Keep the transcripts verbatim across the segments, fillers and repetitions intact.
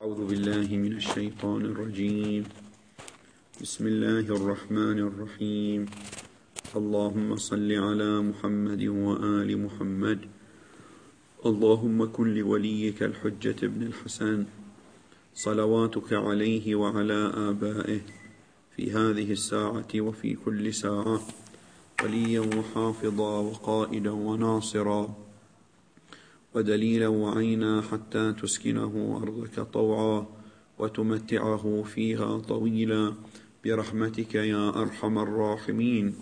أعوذ بالله من الشيطان الرجيم. بسم الله الرحمن الرحيم. اللهم صل على محمد وآل محمد. اللهم كن لوليك الحجة ابن الحسن صلواتك عليه وعلى آبائه في هذه الساعة وفي كل ساعة وليا وحافظا وقائدا وناصرا ودليلا وعينا حتى تسكنه أرضك طوعا وتمتعه فيها طويلا برحمتك يا أرحم الراحمين.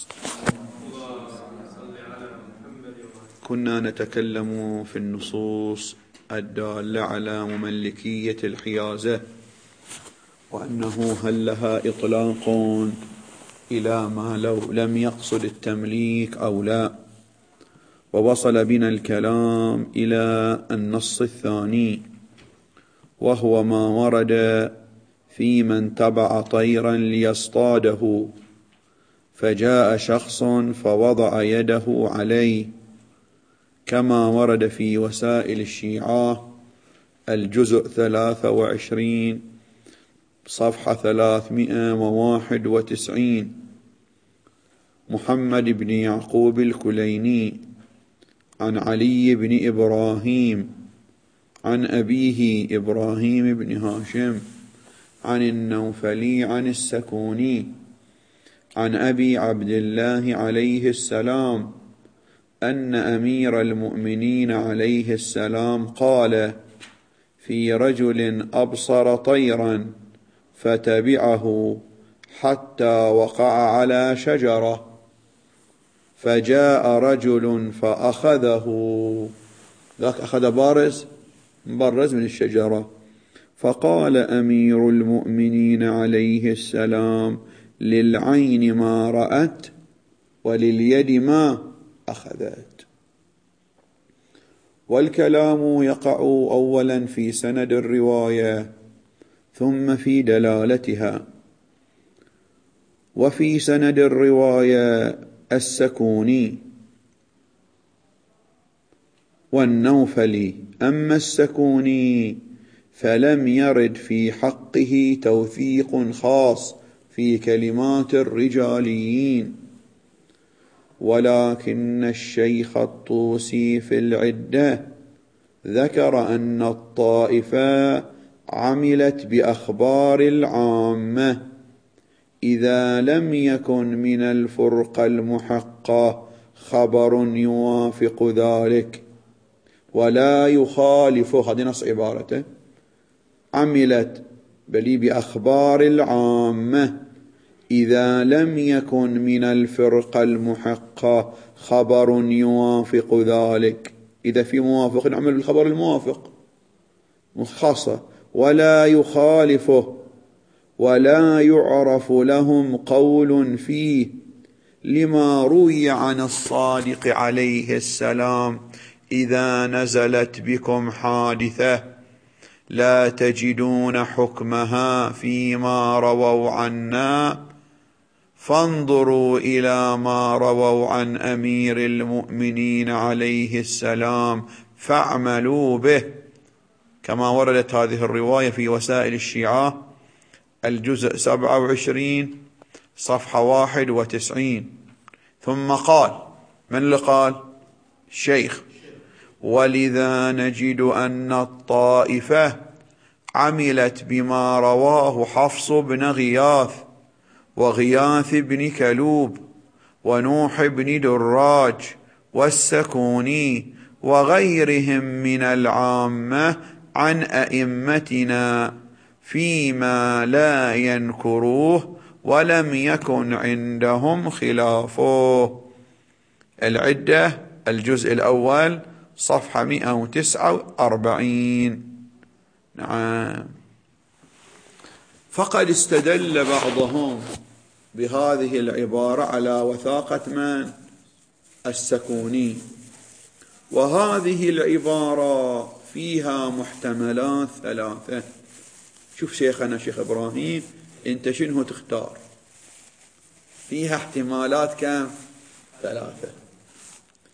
كنا نتكلم في النصوص الدالة على مملكية الحيازة، وأنه هل لها إطلاق إلى ما لو لم يقصد التمليك أو لا. ووصل بنا الكلام إلى النص الثاني، وهو ما ورد في من تبع طيرا ليصطاده فجاء شخص فوضع يده عليه، كما ورد في وسائل الشيعة الجزء ثلاثة وعشرين صفحة ثلاثمائة وواحد وتسعين. محمد بن يعقوب الكليني عن علي بن إبراهيم عن أبيه إبراهيم بن هاشم عن النوفلي عن السكوني عن أبي عبد الله عليه السلام أن أمير المؤمنين عليه السلام قال في رجل أبصر طيرا فتبعه حتى وقع على شجرة، فجاء رجل فأخذه، ذاك أخذ بارز مبرز من الشجرة، فقال أمير المؤمنين عليه السلام للعين ما رأت ولليد ما أخذت. والكلام يقع أولا في سند الرواية ثم في دلالتها. وفي سند الرواية السكوني والنوفلي. أما السكوني فلم يرد في حقه توثيق خاص في كلمات الرجاليين، ولكن الشيخ الطوسي في العدة ذكر أن الطائفة عملت بأخبار العامة إذا لم يكن من الفرقة المحقة خبر يوافق ذلك ولا يخالفه. هذه نص عبارته، عملت بل بأخبار العامة إذا لم يكن من الفرقة المحقة خبر يوافق ذلك. إذا في موافق نعمل بالخبر الموافق خاصة، ولا يخالفه ولا يعرف لهم قول فيه، لما روي عن الصادق عليه السلام إذا نزلت بكم حادثة لا تجدون حكمها فيما رووا عنا فانظروا إلى ما رووا عن أمير المؤمنين عليه السلام فاعملوا به، كما وردت هذه الرواية في وسائل الشيعة الجزء سبعة وعشرين صفحة واحد وتسعين. ثم قال، من اللي قال؟ الشيخ. ولذا نجد أن الطائفة عملت بما رواه حفص بن غياث وغياث بن كلوب ونوح بن دراج والسكوني وغيرهم من العامة عن أئمتنا فيما لا ينكروه ولم يكن عندهم خلافه. العدة الجزء الأول صفحة مئة وتسعة وأربعين. نعم. فقد استدل بعضهم بهذه العبارة على وثاقة من؟ السكوني. وهذه العبارة فيها محتملات ثلاثة. شوف شيخنا شيخ إبراهيم، انت شنو تختار؟ فيها احتمالات كم؟ ثلاثة.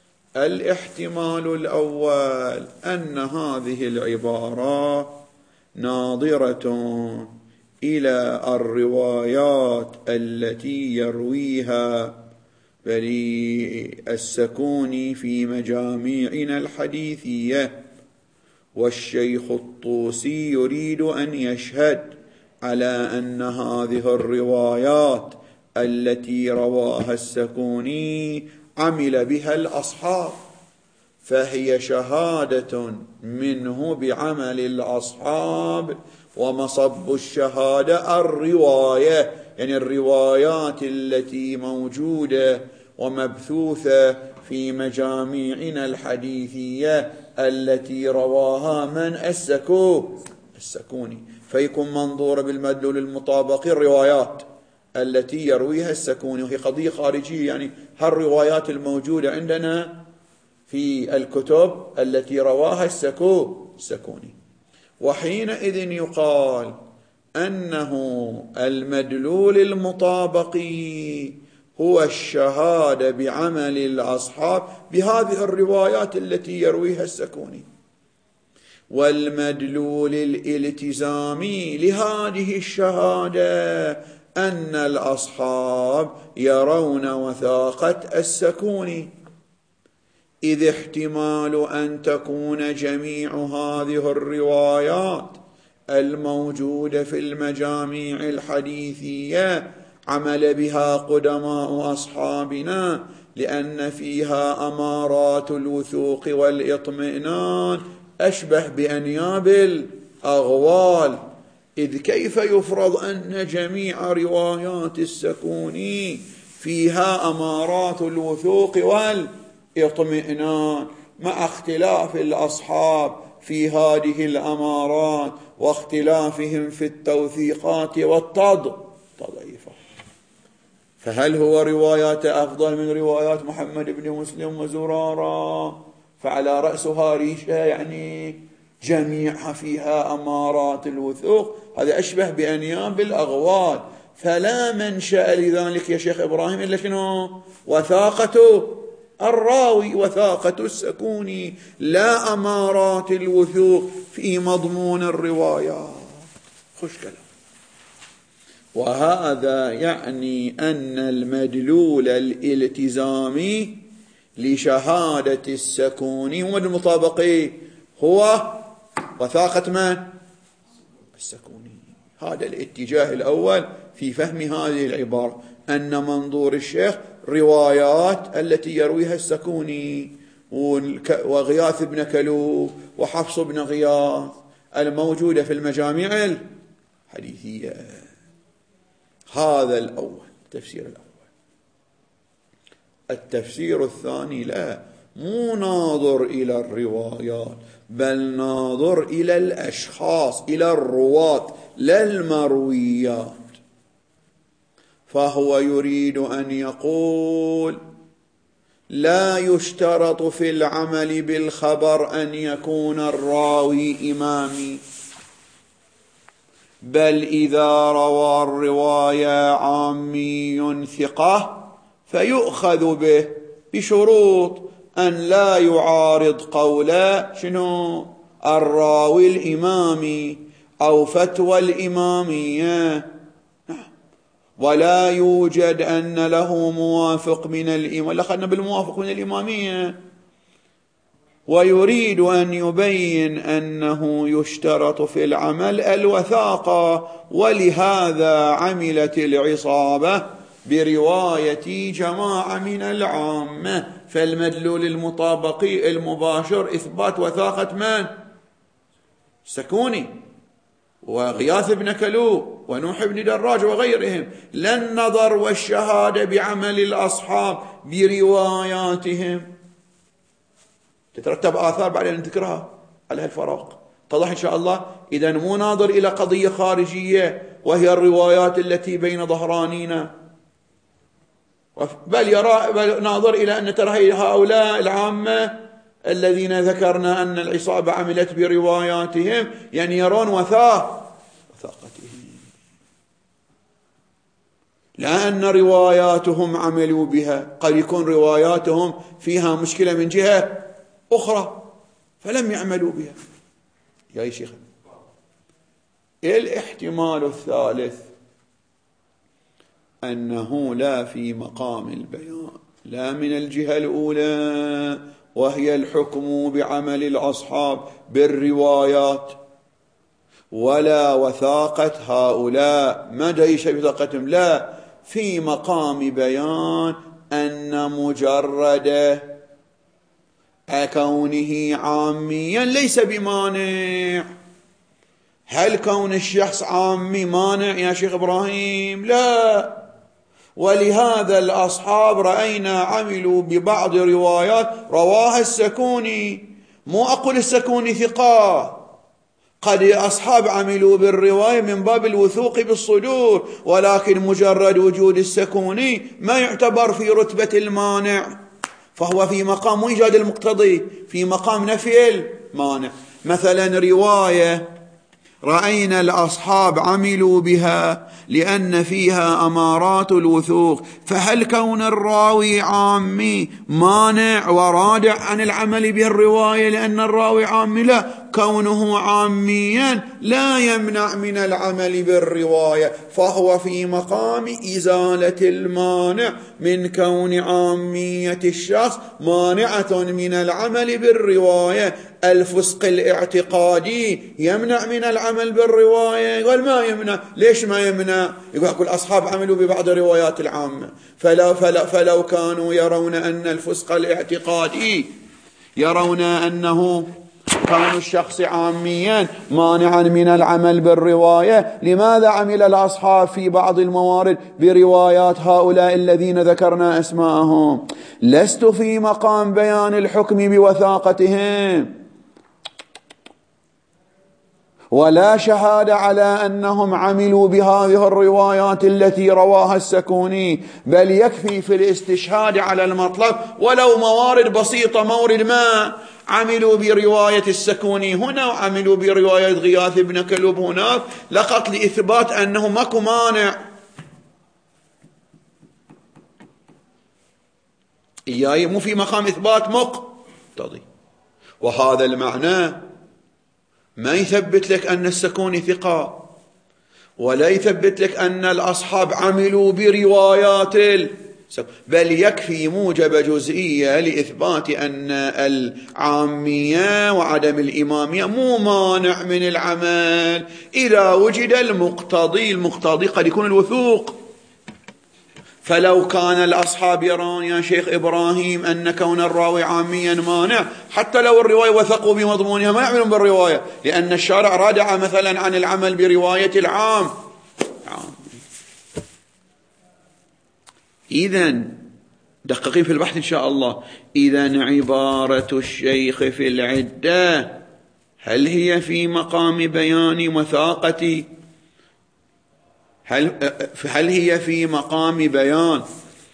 الاحتمال الأول أن هذه العبارة ناظرة إلى الروايات التي يرويها بني السكوني في مجاميعنا الحديثية، والشيخ الطوسي يريد أن يشهد على أن هذه الروايات التي رواها السكوني عمل بها الأصحاب، فهي شهادة منه بعمل الأصحاب، ومصب الشهادة الرواية، يعني الروايات التي موجودة ومبثوثة في مجاميعنا الحديثية التي رواها من؟ السكو السكوني. فيكون منظور بالمدلول المطابق الروايات التي يرويها السكوني، وهي قضية خارجية، يعني هالروايات الموجودة عندنا في الكتب التي رواها السكو السكوني. وحينئذ يقال أنه المدلول المطابقي هو الشهادة بعمل الأصحاب بهذه الروايات التي يرويها السكوني، والمدلول الالتزامي لهذه الشهادة أن الأصحاب يرون وثاقة السكوني، إذ احتمال أن تكون جميع هذه الروايات الموجودة في المجاميع الحديثية عمل بها قدماء أصحابنا، لأن فيها أمارات الوثوق والإطمئنان أشبه بأنياب الأغوال. إذ كيف يفرض أن جميع روايات السكوني فيها أمارات الوثوق والإطمئنان، مع اختلاف الأصحاب في هذه الأمارات واختلافهم في التوثيقات والتضعيفات؟ فهل هو روايات أفضل من روايات محمد بن مسلم وزرارة؟ فعلى رأسها ريشة، يعني جميعها فيها أمارات الوثوق، هذا أشبه بأنياب الأغوال. فلا منشأ لذلك يا شيخ إبراهيم إلا شنو؟ وثاقة الراوي، وثاقة السكوني، لا أمارات الوثوق في مضمون الروايات. خش كلام. وهذا يعني أن المدلول الالتزامي لشهادة السكوني والمطابقي هو وثاقة من؟ السكوني. هذا الاتجاه الأول في فهم هذه العبارة، أن منظور الشيخ روايات التي يرويها السكوني وغياث بن كلوب وحفص بن غياث الموجودة في المجاميع الحديثية. هذا الأول، التفسير الأول. التفسير الثاني لا، مو ناظر إلى الروايات، بل ناظر إلى الأشخاص، إلى الرواة، لا المرويات. فهو يريد أن يقول لا يشترط في العمل بالخبر أن يكون الراوي إمامي، بل إذا روى الرواية عامي ثقة فيؤخذ به بشروط أن لا يعارض قول شنو الراوي الإمامي أو فتوى الإمامية، ولا يوجد أن له موافق من الإمام، لخلنا بالموافق من الإمامية. ويريد أن يبين أنه يشترط في العمل الوثاقة، ولهذا عملت العصابة برواية جماعة من العامة. فالمدلول المطابقي المباشر إثبات وثاقة من؟ السكوني وغياث بن كلوب ونوح بن دراج وغيرهم، لا النظر والشهادة بعمل الأصحاب برواياتهم. تترتب آثار بعدين نذكرها على الفراغ، اتضح إن شاء الله. إذا مو ناظر إلى قضية خارجية وهي الروايات التي بين ظهرانينا، بل يرى بل ناظر إلى أن ترى هؤلاء العامة الذين ذكرنا أن العصابة عملت برواياتهم، يعني يرون وثاق وثاقتهم، لا أن رواياتهم عملوا بها. قد يكون رواياتهم فيها مشكلة من جهة أخرى فلم يعملوا بها. يا شيخ الاحتمال الثالث أنه لا في مقام البيان، لا من الجهة الأولى وهي الحكم بعمل الأصحاب بالروايات، ولا وثاقة هؤلاء ما جيش بثاقتهم، لا في مقام بيان أن مجرد كونه عاميا ليس بمانع. هل كون الشخص عامي مانع يا شيخ إبراهيم؟ لا. ولهذا الأصحاب رأينا عملوا ببعض روايات رواها السكوني، مو أقول السكوني ثقة، قد أصحاب عملوا بالرواية من باب الوثوق بالصدور، ولكن مجرد وجود السكوني ما يعتبر في رتبة المانع، فهو في مقام إيجاد المقتضي، في مقام نفي المانع. مثلا رواية رأينا الأصحاب عملوا بها لأن فيها أمارات الوثوق، فهل كون الراوي عامي مانع ورادع عن العمل بالرواية لأن الراوي عامي؟ لا، كونه عاميا لا يمنع من العمل بالرواية، فهو في مقام إزالة المانع من كون عامية الشخص مانعة من العمل بالرواية. الفسق الاعتقادي يمنع من العمل بالرواية؟ يقول ما يمنع. ليش ما يمنع؟ يقول الأصحاب عملوا ببعض الروايات العامة، فلو, فلو, فلو كانوا يرون أن الفسق الاعتقادي، يرون أنه كون الشخص عاميا مانعا من العمل بالرواية، لماذا عمل الأصحاب في بعض الموارد بروايات هؤلاء الذين ذكرنا أسماءهم؟ لست في مقام بيان الحكم بوثاقتهم ولا شهادة على أنهم عملوا بهذه الروايات التي رواها السكوني، بل يكفي في الاستشهاد على المطلب ولو موارد بسيطة. مورد ما عملوا برواية السكوني هنا وعملوا برواية غياث بن كلب هناك، لقط لإثبات أنه ماكو مانع. إياي مو في مقام إثبات مقتضي. وهذا المعنى ما يثبت لك أن السكوني ثقة، ولا يثبت لك أن الأصحاب عملوا بروايات، بل يكفي موجب جزئية لإثبات أن العامية وعدم الإمامية مو مانع من العمل إذا وجد المقتضي. المقتضي قد يكون الوثوق. فلو كان الأصحاب يرون يا شيخ إبراهيم أن كون الراوي عاميا مانع، حتى لو الرواية وثقوا بمضمونها ما يعملون بالرواية، لأن الشارع رادع مثلا عن العمل برواية العام. إذن دققين في البحث إن شاء الله. إذن عبارة الشيخ في العدة هل هي في مقام بيان وثاقة؟ هل, هل هي في مقام بيان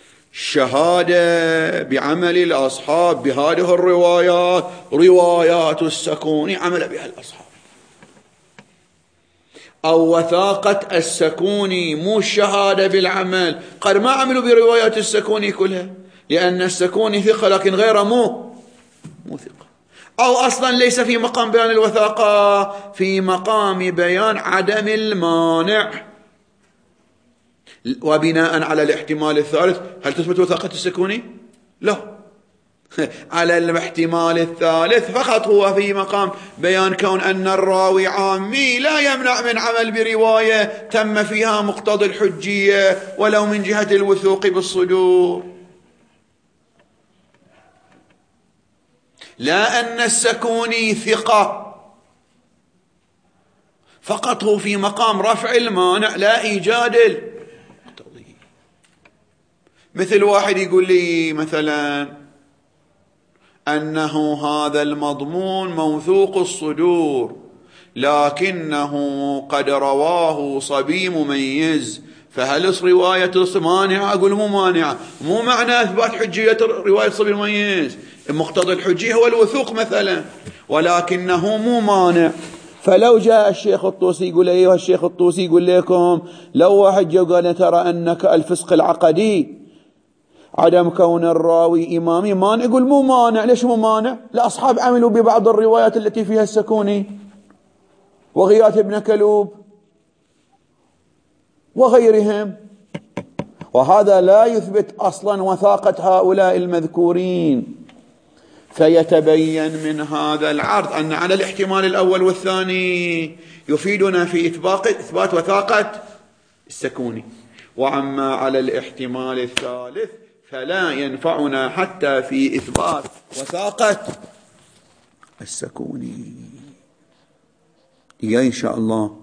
شهادة بعمل الأصحاب بهذه الروايات، روايات السكوني عمل بها الأصحاب، أو وثاقة السكوني مو الشهادة بالعمل؟ قد ما عملوا بروايات السكوني كلها لأن السكوني ثقة لكن غيره مو مو ثقة، أو أصلا ليس في مقام بيان الوثاقة، في مقام بيان عدم المانع. وبناء على الاحتمال الثالث هل تثبت وثاقة السكوني؟ لا. على الاحتمال الثالث فقط هو في مقام بيان كون أن الراوي عامي لا يمنع من عمل برواية تم فيها مقتضى الحجية ولو من جهة الوثوق بالصدور، لا أن السكوني ثقة، فقط هو في مقام رفع المانع لا إيجاد المقتضي. مثل واحد يقول لي مثلا أنه هذا المضمون موثوق الصدور لكنه قد رواه صبي مميز، فهل رواية مانعة؟ أقول مو مانعة. مو معنى إثبات حجية رواية صبي مميز، مقتضى الحجية هو الوثوق مثلا، ولكنه مو مانع. فلو جاء الشيخ الطوسي يقول أيها الشيخ الطوسي يقول لكم لو واحد جاء قال ترى أنك الفسق العقدي عدم كون الراوي إمامي ما نقول مو مانع. ليش مو مانع؟ الأصحاب عملوا ببعض الروايات التي فيها السكوني وغياث بن كلوب وغيرهم، وهذا لا يثبت أصلا وثاقة هؤلاء المذكورين. فيتبين من هذا العرض أن على الاحتمال الأول والثاني يفيدنا في إثبات وثاقة السكوني، وأما على الاحتمال الثالث فلا ينفعنا حتى في إثبات وثاقة السكوني. إن شاء الله.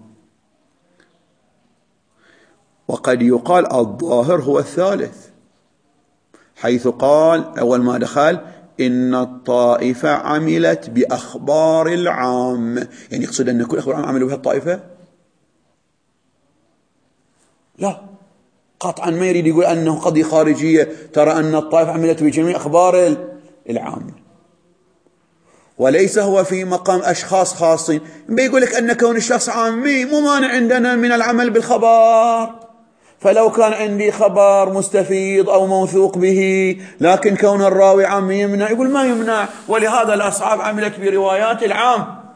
وقد يقال الظاهر هو الثالث، حيث قال أول ما دخل إن الطائفة عملت بأخبار العام، يعني يقصد أن كل أخبار العام عملوا بها الطائفة؟ لا، قطعا ما يريد يقول أنه قضية خارجية ترى أن الطائفة عملت بجميع أخبار العام، وليس هو في مقام أشخاص خاصين. بيقول لك أن كون الشخص عامي مو مانع عندنا من العمل بالخبر، فلو كان عندي خبر مستفيض أو موثوق به لكن كون الراوي عامي يمنع، يقول ما يمنع، ولهذا الأصحاب عملت بروايات العام.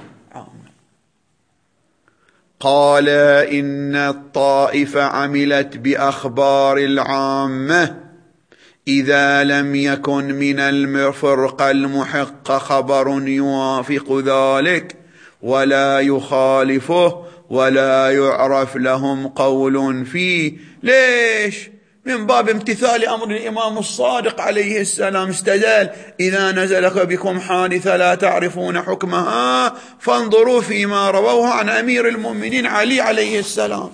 قال إن الطائفة عملت بأخبار العامة إذا لم يكن من الفرقة المحقة خبر يوافق ذلك ولا يخالفه ولا يعرف لهم قول فيه. ليش؟ من باب امتثال أمر الإمام الصادق عليه السلام، استدل إذا نزل بكم حادثة لا تعرفون حكمها فانظروا فيما رووه عن أمير المؤمنين علي عليه السلام.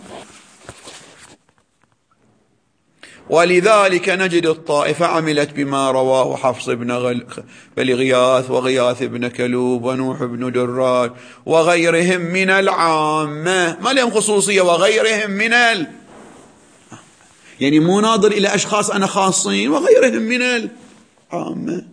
ولذلك نجد الطائفة عملت بما رواه حفص بن غياث وغياث بن كلوب ونوح بن دراج وغيرهم من العامة، ما لهم خصوصية، وغيرهم من ال يعني مو ناظر إلى أشخاص أنا خاصين، وغيرهم من العامة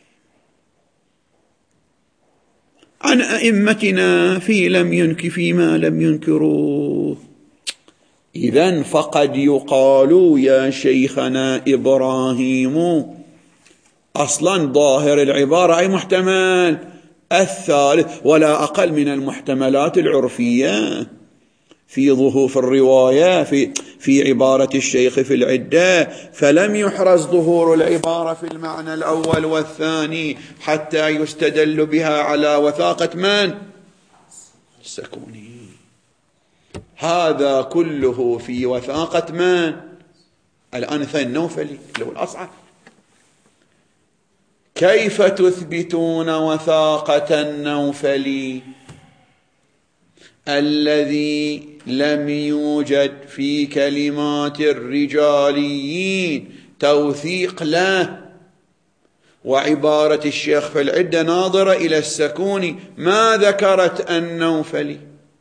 عن أئمتنا في لم ينك فيما لم ينكروه. إذن فقد يقال يا شيخنا إبراهيم أصلا ظاهر العبارة أي محتمل الثالث ولا أقل من المحتملات العرفية في ظهور الرواية في, في عبارة الشيخ في العدة، فلم يحرز ظهور العبارة في المعنى الأول والثاني حتى يستدل بها على وثاقة من؟ السكوني. هذا كله في وثاقة من؟ الآنثى النوفلي اللي هو الأصعب. كيف تثبتون وثاقة النوفلي الذي لم يوجد في كلمات الرجاليين توثيق له، وعبارة الشيخ في العدة ناظرة إلى السكوني ما ذكرت النوفلي؟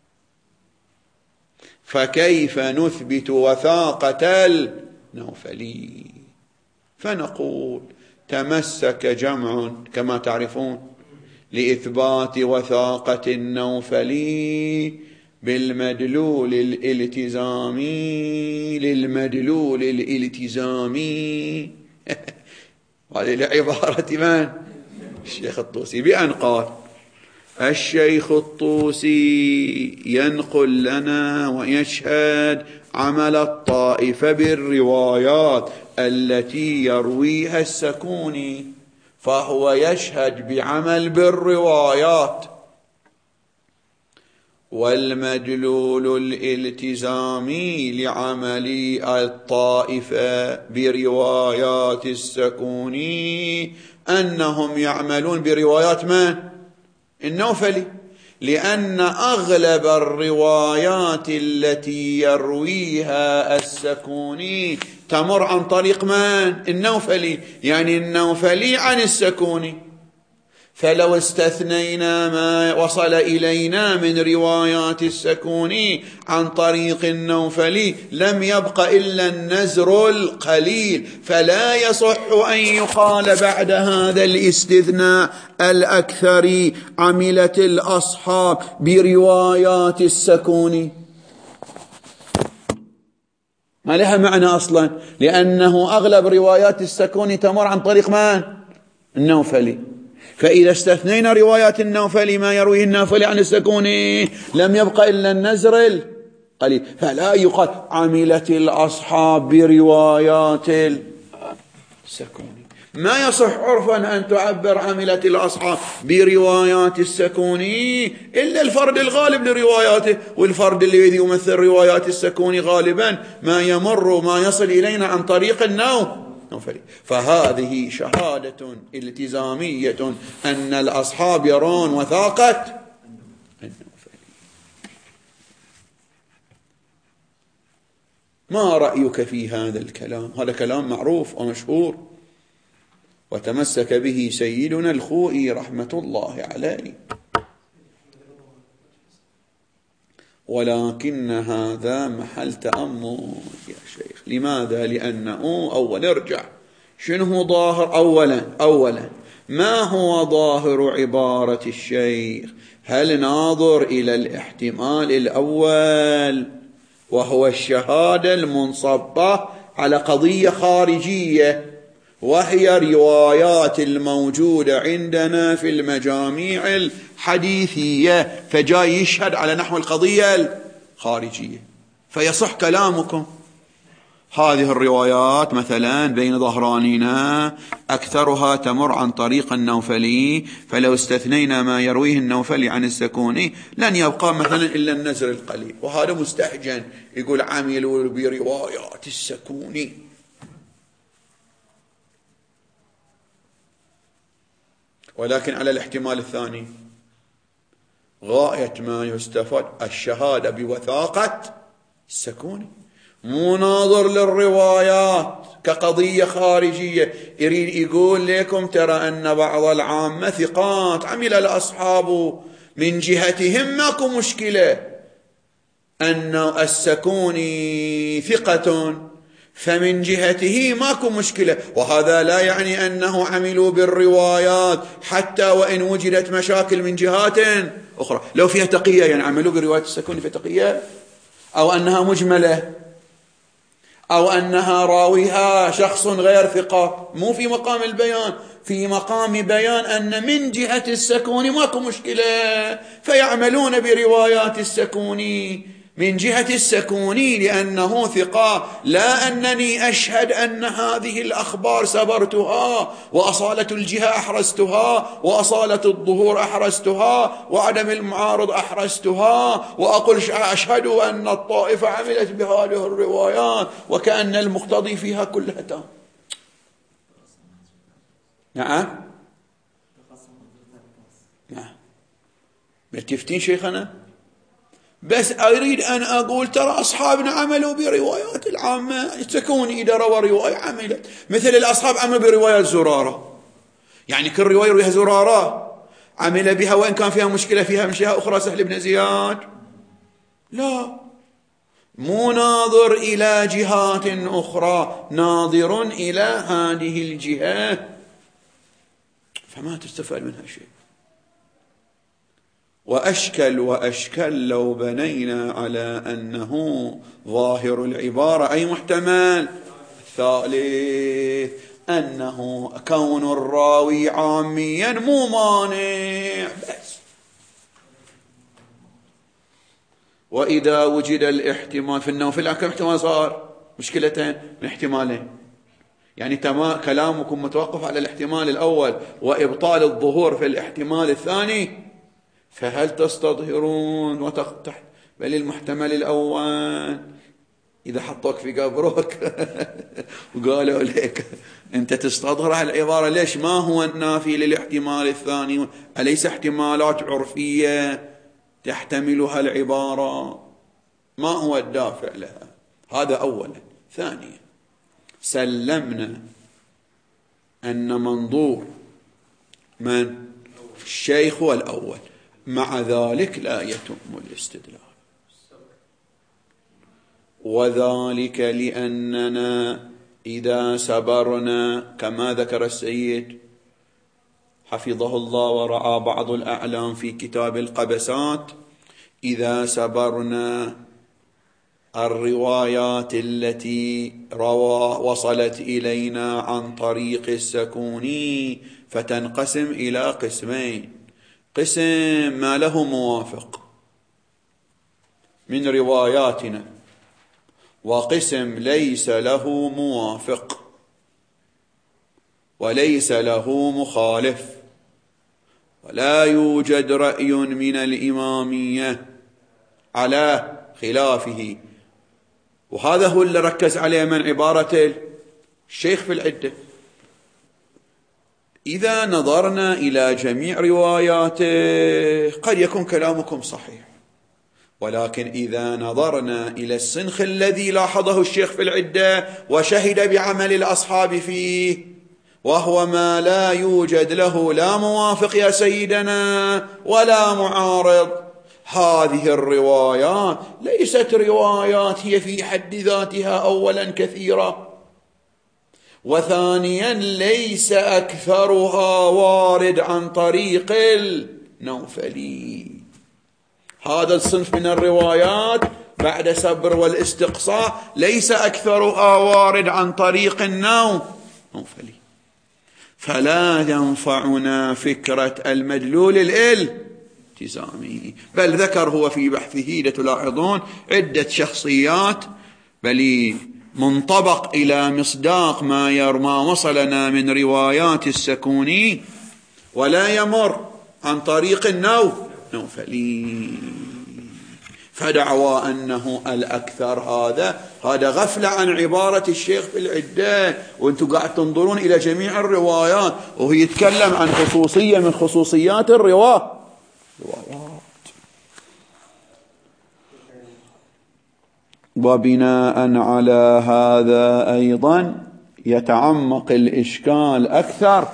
فكيف نثبت وثاقة النوفلي؟ فنقول تمسك جمع كما تعرفون لإثبات وثاقة النوفلي بالمدلول الالتزامي للمدلول الالتزامي هذه لعبارة من؟ الشيخ الطوسي، بأن قال الشيخ الطوسي ينقل لنا ويشهد عمل الطائفة بالروايات التي يرويها السكوني، فهو يشهد بعمل بالروايات، والمدلول الالتزامي لعمل الطائفة بروايات السكوني أنهم يعملون بروايات من؟ النوفلي، لأن أغلب الروايات التي يرويها السكوني تمر عن طريق من؟ النوفلي، يعني النوفلي عن السكوني. فلو استثنينا ما وصل إلينا من روايات السكوني عن طريق النوفلي لم يبق إلا النزر القليل، فلا يصح أن يقال بعد هذا الاستثناء الأكثر عملت الأصحاب بروايات السكوني، ما لها معنى أصلا، لأنه أغلب روايات السكوني تمر عن طريق من؟ النوفلي. فإذا استثنينا روايات النوفلي ما يرويه النوفلي عن السكوني لم يبق إلا النزر قليل، فلا يقال عملت الأصحاب بروايات السكوني. ما يصح عرفا أن تعبر عملت الأصحاب بروايات السكوني إلا الفرد الغالب لرواياته، والفرد الذي يمثل روايات السكوني غالبا ما يمر ما يصل إلينا عن طريق النوم. فهذه شهادة التزامية أن الأصحاب يرون وثاقة النوفلي. ما رأيك في هذا الكلام؟ هذا كلام معروف ومشهور وتمسك به سيدنا الخوئي رحمة الله عليه، ولكن هذا محل تأمل يا شيخ. لماذا؟ لأنه أولا نرجع، شنو ظاهر؟ أولا أولا ما هو ظاهر عبارة الشيخ؟ هل ناظر إلى الاحتمال الأول وهو الشهادة المنصبة على قضية خارجية، وهي روايات الموجودة عندنا في المجاميع الحديثية، فجاي يشهد على نحو القضية الخارجية، فيصح كلامكم هذه الروايات مثلا بين ظهرانينا أكثرها تمر عن طريق النوفلي، فلو استثنينا ما يرويه النوفلي عن السكوني لن يبقى مثلا إلا النزر القليل، وهذا مستحجن يقول عملوا بروايات السكوني. ولكن على الاحتمال الثاني غاية ما يستفاد الشهادة بوثاقة السكوني، مو ناظر للروايات كقضية خارجية يريد يقول لكم ترى أن بعض العامة ثقات عمل الأصحاب من جهتهم ماكو مشكلة، أن السكوني ثقة فمن جهته ماكو مشكلة، وهذا لا يعني أنه عملوا بالروايات حتى وإن وجدت مشاكل من جهات أخرى. لو فيها تقية يعني عملوا برواية السكوني في تقية، أو أنها مجملة، أو أنها راويها شخص غير ثقة، مو في مقام البيان، في مقام بيان أن من جهة السكوني ماكو مشكلة، فيعملون بروايات السكوني من جهة السكوني لأنه ثقة، لا أنني أشهد أن هذه الأخبار سبرتها وأصالة الجهة أحرزتها وأصالة الظهور أحرزتها وعدم المعارض أحرزتها، وأقول أشهد أن الطائفة عملت بهذه الروايات وكأن المقتضي فيها كلها تام. نعم نعم متفتين شيخنا، بس أريد أن أقول ترى أصحابنا عملوا بروايات العامة، تكون إذا روى رواية عملت، مثل الأصحاب عملوا بروايات زرارة، يعني كل رواية يرويها زرارة عمل بها وإن كان فيها مشكلة فيها من جهة أخرى سهل بن زياد، لا، مو ناظر إلى جهات أخرى، ناظر إلى هذه الجهة، فما تستفاد منها شيء. وأشكل وأشكل لو بنينا على أنه ظاهر العبارة أي محتمل الثالث أنه كون الراوي عاميا مو مانع بس، وإذا وجد الاحتمال في النوفل كم احتمال صار؟ مشكلتين من احتمالين، يعني تمام كلامكم متوقف على الاحتمال الأول وإبطال الظهور في الاحتمال الثاني، فهل تستظهرون وتحت بل المحتمل الأول إذا حطوك في قبرك وقالوا لك أنت تستظهر على العبارة، ليش؟ ما هو النافي للاحتمال الثاني؟ أليس احتمالات عرفية تحتملها العبارة؟ ما هو الدافع لها؟ هذا أولا. ثانيا سلمنا أن منظور من الشيخ هو الأول، مع ذلك لا يتم الاستدلال، وذلك لأننا إذا سبرنا كما ذكر السيد حفظه الله ورعى بعض الأعلام في كتاب القبسات، إذا سبرنا الروايات التي روى وصلت إلينا عن طريق السكوني فتنقسم إلى قسمين: قسم ما له موافق من رواياتنا، وقسم ليس له موافق وليس له مخالف، ولا يوجد رأي من الإمامية على خلافه. وهذا هو اللي ركز عليه من عبارة الشيخ في العدة. إذا نظرنا إلى جميع رواياته قد يكون كلامكم صحيح، ولكن إذا نظرنا إلى السنخ الذي لاحظه الشيخ في العدة وشهد بعمل الأصحاب فيه، وهو ما لا يوجد له لا موافق يا سيدنا ولا معارض، هذه الروايات ليست روايات هي في حد ذاتها أولا كثيرة، وثانيا ليس أكثرها وارد عن طريق النوفلي. هذا الصنف من الروايات بعد سبر والاستقصاء ليس أكثرها وارد عن طريق النوفلي، فلا ينفعنا فكرة المدلول الالتزامي. بل ذكر هو في بحثه لتلاحظون عدة شخصيات، بل منطبق إلى مصداق ما يرمى وصلنا من روايات السكوني ولا يمر عن طريق النوفلي. فدعوى أنه الأكثر هذا هذا غفلة عن عبارة الشيخ في العدة، وانتم قاعد تنظرون إلى جميع الروايات وهو يتكلم عن خصوصية من خصوصيات الروايات. وبناء على هذا أيضا يتعمق الإشكال أكثر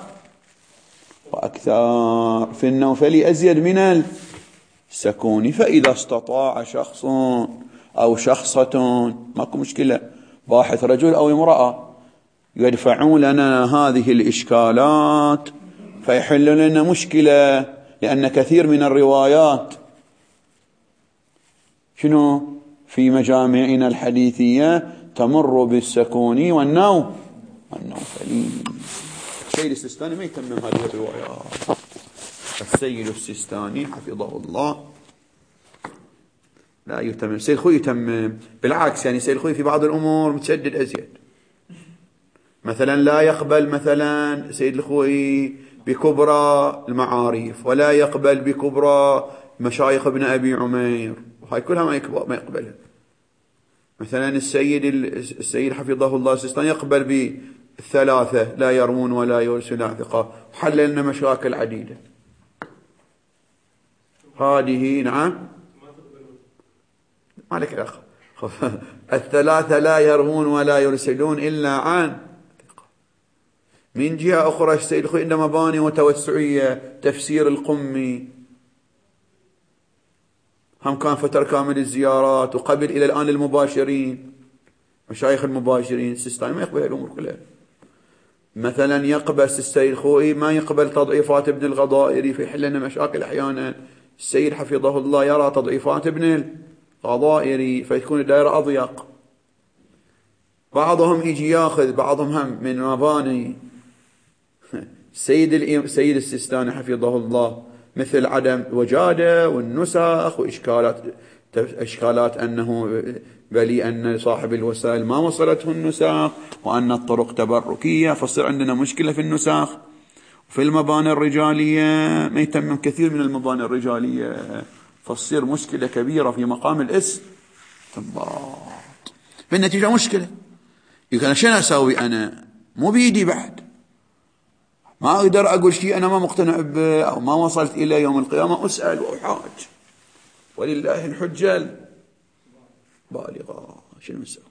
وأكثر في النوفلي أزيد من السكوني. فإذا استطاع شخص أو شخصة، ماكو مشكلة، باحث رجل أو امرأة، يدفعون لنا هذه الإشكالات فيحل لنا مشكلة، لأن كثير من الروايات شنو في مجامعنا الحديثية تمر بالسكوني والنو والنوفلي. السيد السيستاني ما يتمم هذه الروايات. السيد السيستاني حفظه الله لا يتمم. سيد الخوي يتمم، بالعكس يعني سيد الخوي في بعض الأمور متشدد أزيد. مثلا لا يقبل مثلا سيد الخوي بكبرى المعاريف، ولا يقبل بكبرى مشايخ ابن أبي عمير، وهاي كلها ما يقبلها. مثلا السيد السيد حفظه الله السيستاني يقبل بالثلاثة لا يرمون ولا يرسلون ثقة، وحل لنا مشاكل عديدة. هذه نعم ما لك علاقة. الثلاثة لا يرمون ولا يرسلون إلا عن ثقة. من جهة أخرى السيد الخوي عندما مباني وتوسعية، تفسير القمي هم كان فترة كامل الزيارات، وقبل إلى الآن المباشرين مشايخ المباشرين. السيستاني ما يقبل الأمور كلها. مثلا يقبل السيد الخوئي ما يقبل تضعيفات ابن الغضائري، في حلنا مشاكل أحيانا. السيد حفظه الله يرى تضعيفات ابن الغضائري فيكون الدائرة أضيق. بعضهم يجي ياخذ بعضهم هم من مباني السيد السيد السيستاني حفظه الله، مثل عدم وجادة والنسخ وإشكالات إشكالات أنه بلي أن صاحب الوسائل ما وصلته النسخ، وأن الطرق تبركية، فصير عندنا مشكلة في النسخ. وفي المباني الرجالية ما يتمم كثير من المباني الرجالية، فصير مشكلة كبيرة في مقام الاستنباط. بالنتيجة مشكلة. يقول شنو أسوي أنا؟ مو بيدي بعد، ما أقدر أقول شيء أنا ما مقتنع به أو ما وصلت إلى يوم القيامة أسأل وأحاج، ولله الحجة بالغة. شنو نسوي؟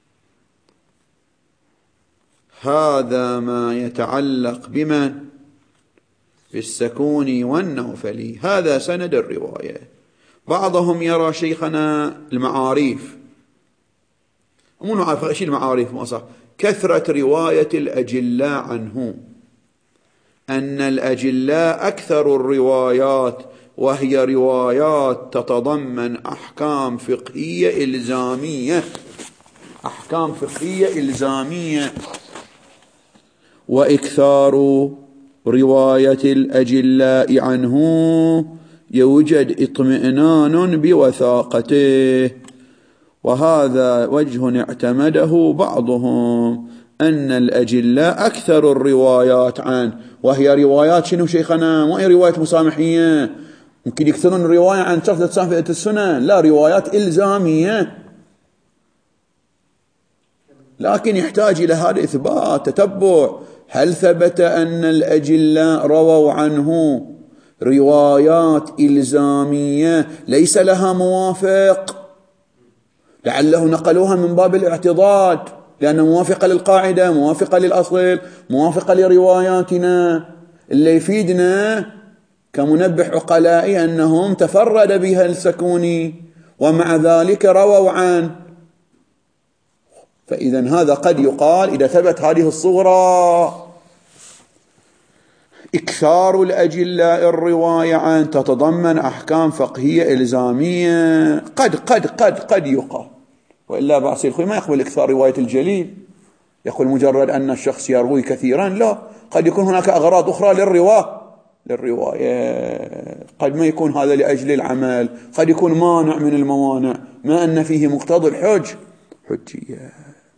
هذا ما يتعلق بمن؟ بالسكوني والنوفلي. هذا سند الرواية. بعضهم يرى شيخنا المعاريف، مو نعرف ايش المعاريف، ما صح كثرة رواية الأجلاء عنه، أن الأجلاء أكثر الروايات، وهي روايات تتضمن أحكام فقهية إلزامية، أحكام فقهية إلزامية. وإكثار رواية الأجلاء عنه يوجد اطمئنان بوثاقته. وهذا وجه اعتمده بعضهم أن الأجلاء أكثر الروايات عنه، وهي روايات شنو شيخنا؟ ما هي رواية مسامحية. ممكن يكثرون الرواية عن شخص تسامحة السنة، لا، روايات إلزامية، لكن يحتاج إلى هذا إثبات تتبع. هل ثبت أن الأجلاء رووا عنه روايات إلزامية ليس لها موافق؟ لعله نقلوها من باب الاعتضاد، لأنها موافقة للقاعدة، موافقة للأصل، موافقة لرواياتنا، اللي يفيدنا كمنبه عقلائي أنهم تفرد بها السكوني ومع ذلك رووا عنه. فإذا هذا قد يقال إذا ثبت هذه الصورة: إكثار الأجلاء الرواية عن تتضمن أحكام فقهية إلزامية، قد قد قد قد يقال. وإلا بعض الخوي ما يقبل إكثار رواية الجليل، يقول مجرد أن الشخص يروي كثيرا، لا، قد يكون هناك أغراض أخرى للرواية للرواية قد ما يكون هذا لأجل العمل، قد يكون مانع من الموانع، ما أن فيه مقتضى الحج حجية.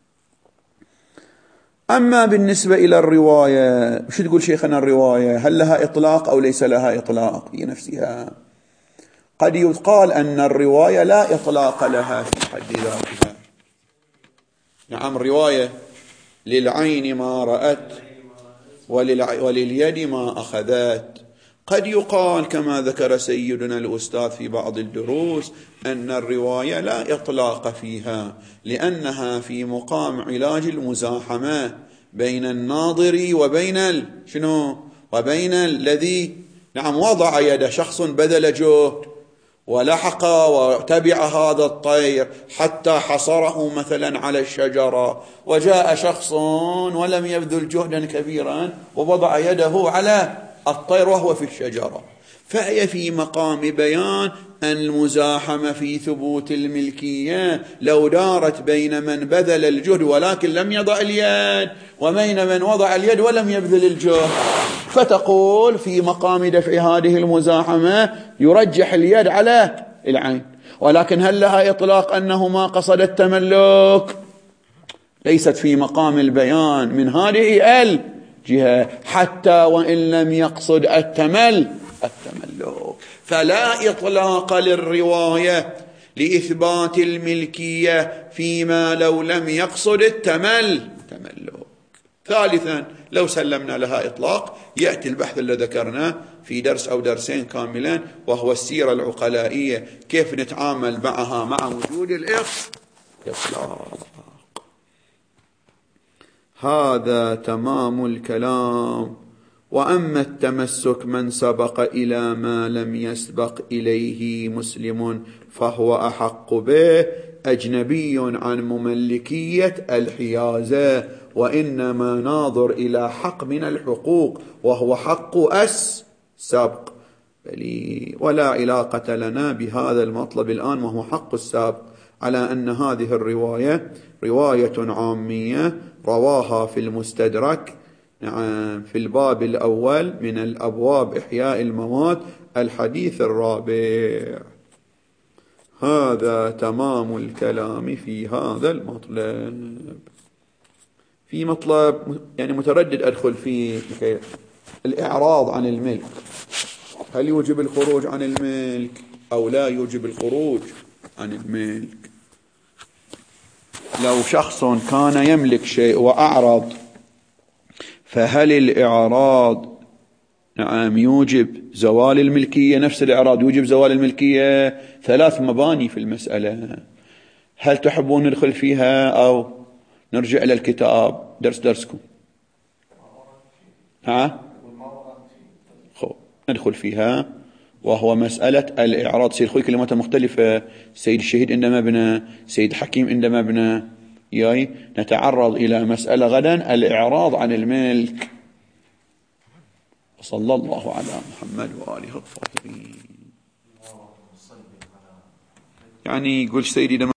أما بالنسبة إلى الرواية، وش تقول شيخنا الرواية؟ هل لها إطلاق أو ليس لها إطلاق هي نفسها؟ قد يقال أن الرواية لا إطلاق لها في حد ذاتها. نعم، الرواية للعين ما رأت ولليد ما أخذت. قد يقال كما ذكر سيدنا الأستاذ في بعض الدروس أن الرواية لا إطلاق فيها، لأنها في مقام علاج المزاحمة بين الناظر وبين ال... شنو؟ وبين الذي نعم وضع يده. شخص بذل جهد ولحق وتبع هذا الطير حتى حصره مثلا على الشجرة، وجاء شخص ولم يبذل جهدا كبيرا ووضع يده على الطير وهو في الشجرة، فهي في مقام بيان المزاحمة في ثبوت الملكية لو دارت بين من بذل الجهد ولكن لم يضع اليد وبين من وضع اليد ولم يبذل الجهد، فتقول في مقام دفع هذه المزاحمة يرجح اليد على العين. ولكن هل لها إطلاق أنه ما قصد التملك؟ ليست في مقام البيان من هذه الجهة، حتى وإن لم يقصد التمل التملك. فلا إطلاق للرواية لإثبات الملكية فيما لو لم يقصد التمل تملك. ثالثا، لو سلمنا لها إطلاق يأتي البحث الذي ذكرناه في درس أو درسين كاملا، وهو السيرة العقلائية، كيف نتعامل معها مع وجود الإطلاق. هذا تمام الكلام. وأما التمسك من سبق إلى ما لم يسبق إليه مسلم فهو أحق به، أجنبي عن مملكية الحيازة، وإنما ناظر إلى حق من الحقوق وهو حق السبق، ولا علاقة لنا بهذا المطلب الآن وهو حق السبق، على أن هذه الرواية رواية عامية رواها في المستدرك نعم في الباب الأول من الأبواب إحياء الموات الحديث الرابع. هذا تمام الكلام في هذا المطلب. في مطلب يعني متردد أدخل فيه، الإعراض عن الملك، هل يوجب الخروج عن الملك أو لا يوجب الخروج عن الملك؟ لو شخص كان يملك شيء وأعرض، فهل الإعراض نعم يوجب زوال الملكية؟ نفس الإعراض يوجب زوال الملكية؟ ثلاث مباني في المسألة. هل تحبون ندخل فيها أو نرجع إلى الكتاب درس درسكم؟ ها؟ خب ندخل فيها، وهو مسألة الإعراض. سيد خوي كلمات مختلفة، سيد الشهيد عندما بنا، سيد حكيم عندما بنا، ياي نتعرض إلى مسألة غدا الإعراض عن الملك. صلى الله على محمد وآله الطاهرين. يعني يقول سيدي